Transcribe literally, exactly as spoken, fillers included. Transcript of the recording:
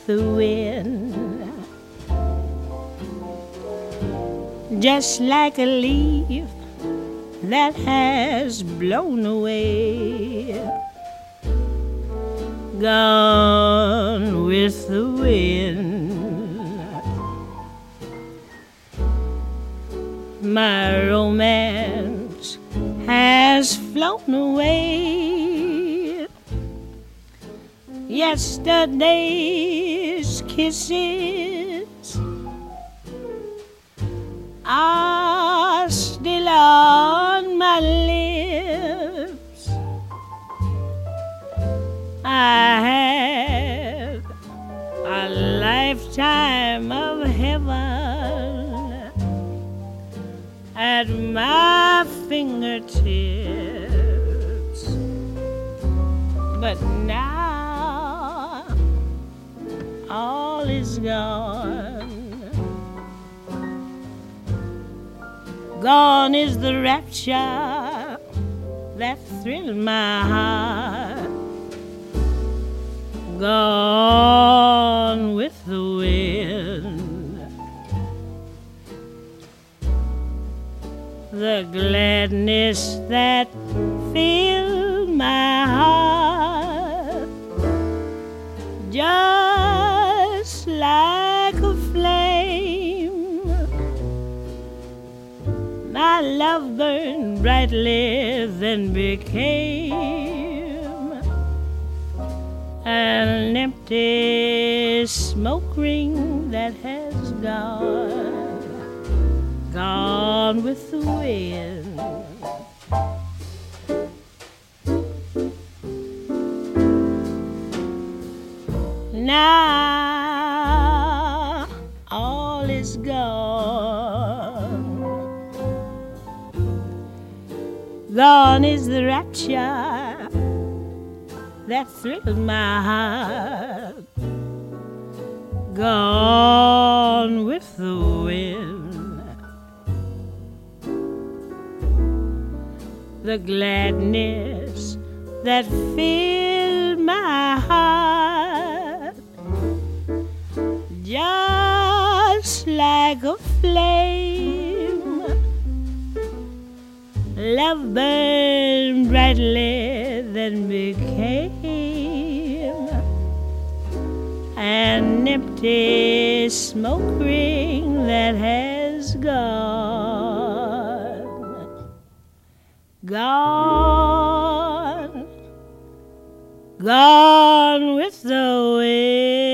with the wind, just like a leaf that has blown away, gone with the wind. My romance has flown away. Yesterday's kisses are still on my lips. I had a lifetime of heaven at my fingertips, but now all is gone. Gone is the rapture that thrilled my heart, gone with the wind. The gladness that filled my heart, just like a flame, my love burned brightly, then became an empty smoke ring that has gone, gone with the wind. Now all is gone. Gone is the rapture that thrilled my heart, gone with the wind. The gladness that filled my heart, just like a flame, love burned brightly, then became an empty smoke ring that has gone, gone, gone with the wind.